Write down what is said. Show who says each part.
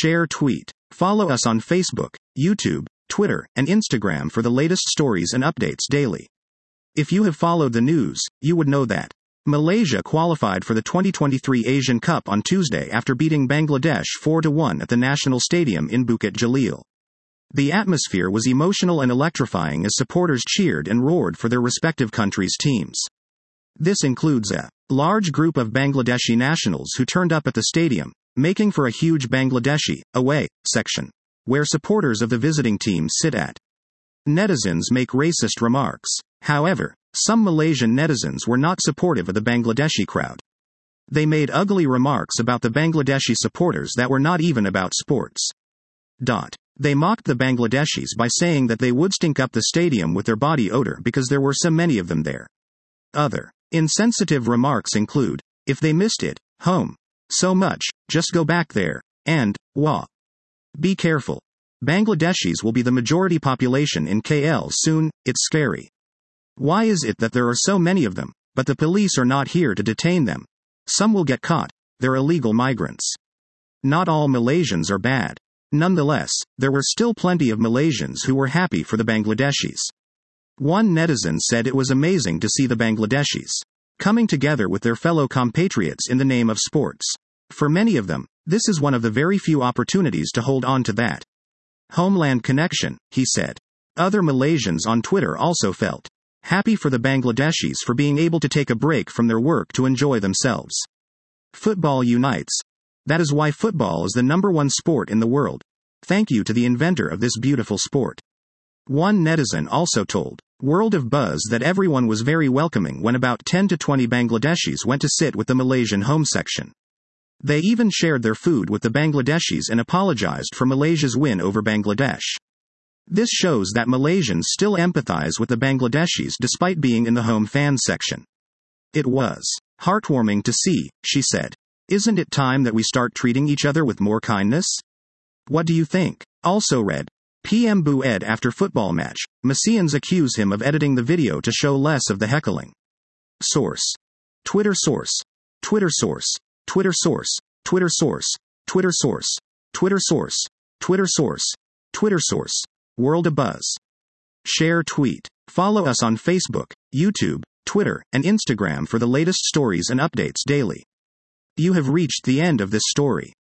Speaker 1: Share tweet. Follow us on Facebook, YouTube, Twitter, and Instagram for the latest stories and updates daily. If you have followed the news, you would know that Malaysia qualified for the 2023 Asian Cup on Tuesday after beating Bangladesh 4-1 at the National Stadium in Bukit Jalil. The atmosphere was emotional and electrifying as supporters cheered and roared for their respective countries' teams. This includes a large group of Bangladeshi nationals who turned up at the stadium, making for a huge Bangladeshi away section, where supporters of the visiting teams sit at. Netizens make racist remarks. However, some Malaysian netizens were not supportive of the Bangladeshi crowd. They made ugly remarks about the Bangladeshi supporters that were not even about sports. They mocked the Bangladeshis by saying that they would stink up the stadium with their body odor because there were so many of them there. Other insensitive remarks include, if they missed it, home, so much, just go back there, and, wah. Be careful. Bangladeshis will be the majority population in KL soon, it's scary. Why is it that there are so many of them, but the police are not here to detain them? Some will get caught, they're illegal migrants. Not all Malaysians are bad. Nonetheless, there were still plenty of Malaysians who were happy for the Bangladeshis. One netizen said it was amazing to see the Bangladeshis coming together with their fellow compatriots in the name of sports. For many of them, this is one of the very few opportunities to hold on to that homeland connection, he said. Other Malaysians on Twitter also felt happy for the Bangladeshis for being able to take a break from their work to enjoy themselves. Football unites. That is why football is the #1 sport in the world. Thank you to the inventor of this beautiful sport. One netizen also told World of Buzz that everyone was very welcoming when about 10 to 20 Bangladeshis went to sit with the Malaysian home section. They even shared their food with the Bangladeshis and apologized for Malaysia's win over Bangladesh. This shows that Malaysians still empathize with the Bangladeshis despite being in the home fan section. It was heartwarming to see, she said. Isn't it time that we start treating each other with more kindness? What do you think? Also read, PM boo Ed after football match, Malaysians accuse him of editing the video to show less of the heckling. Source. Twitter source. Twitter source. Twitter source. Twitter source. Twitter source. Twitter source. Twitter source. Twitter source. World of Buzz. Share tweet. Follow us on Facebook, YouTube, Twitter, and Instagram for the latest stories and updates daily. You have reached the end of this story.